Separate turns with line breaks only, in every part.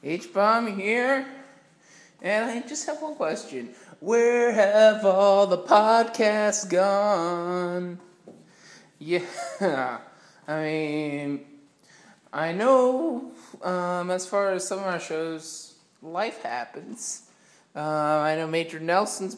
H-Bomb here, and I just have one question. Where have all the podcasts gone? Yeah, I know, as far as some of our shows, life happens. I know Major Nelson's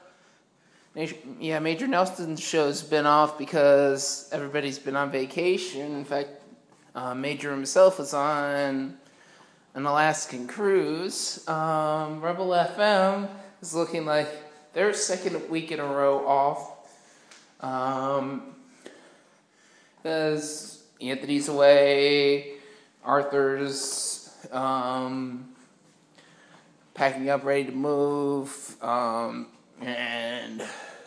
show's been off because everybody's been on vacation. In fact, Major himself was on an Alaskan cruise. Rebel FM is looking like their second week in a row off. Because Anthony's away, Arthur's packing up, ready to move, and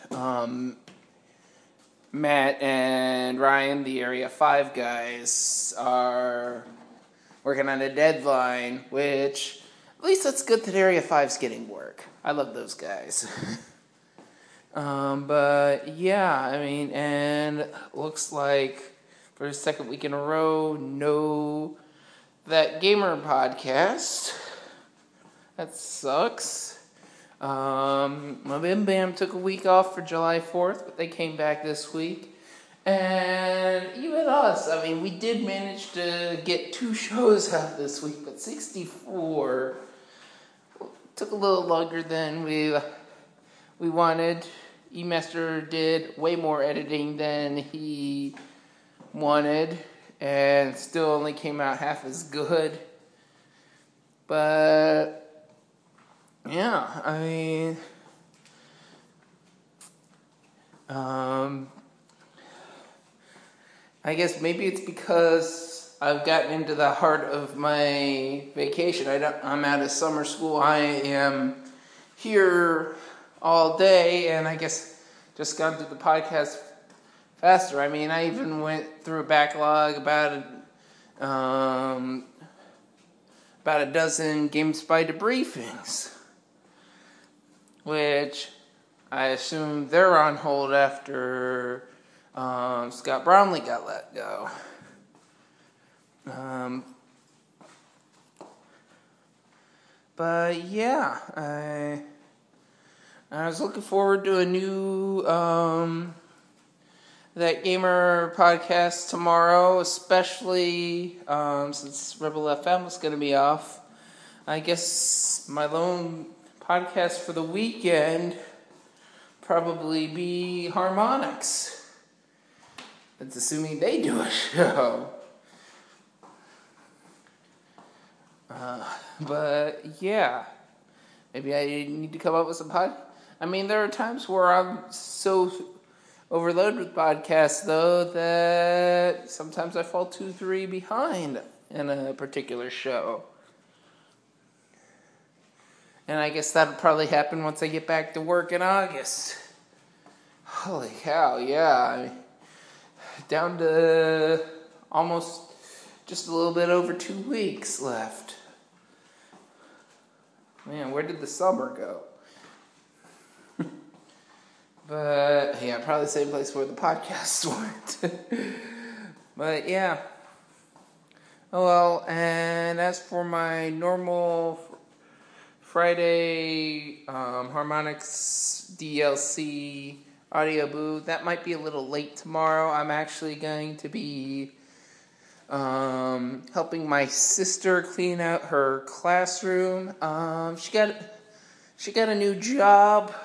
Matt and Ryan, the Area 5 guys, are working on a deadline, which, at least that's good that Area 5's getting work. I love those guys. But yeah, and looks like for the second week in a row, no That Gamer podcast. That sucks. Bim Bam took a week off for July 4th, but they came back this week. And even us, we did manage to get 2 shows out this week, but 64 took a little longer than we wanted. E-Master did way more editing than he wanted, and still only came out half as good. But yeah, I guess maybe it's because I've gotten into the heart of my vacation. I'm out of summer school. I am here all day, and I guess just gone through the podcast faster. I even went through a backlog about a dozen GameSpy debriefings, which I assume they're on hold after Scott Brownlee got let go. But yeah, I was looking forward to a new That Gamer podcast tomorrow, especially since Rebel FM was going to be off. I guess my lone podcast for the weekend probably be Harmonix. That's assuming they do a show. But yeah, maybe I need to come up with some there are times where I'm so overloaded with podcasts, though, that sometimes I fall 2-3 behind in a particular show. And I guess that'll probably happen once I get back to work in August. Holy cow, yeah. Down to almost just a little bit over 2 weeks left. Man, where did the summer go? But, yeah, probably the same place where the podcasts went. But, yeah. Oh, well, and as for my normal Friday Harmonix DLC audio booth, that might be a little late tomorrow. I'm actually going to be helping my sister clean out her classroom. She got a new job,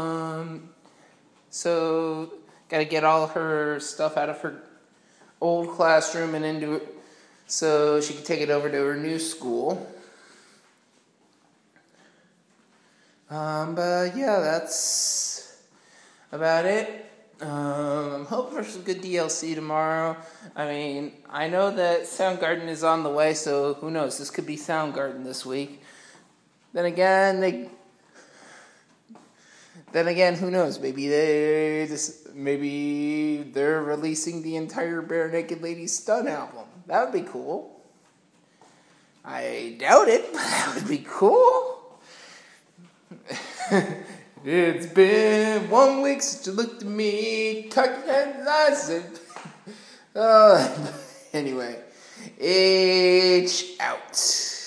so got to get all her stuff out of her old classroom and into it so she can take it over to her new school. But yeah, that's about it. I'm hoping for some good DLC tomorrow. I know that Soundgarden is on the way, so who knows? This could be Soundgarden this week. Then again, who knows? Maybe they're releasing the entire Bare Naked Ladies Stun album. That would be cool. I doubt it, but that would be cool. It's been 1 week since you looked at me, tucked and I said, anyway, H out.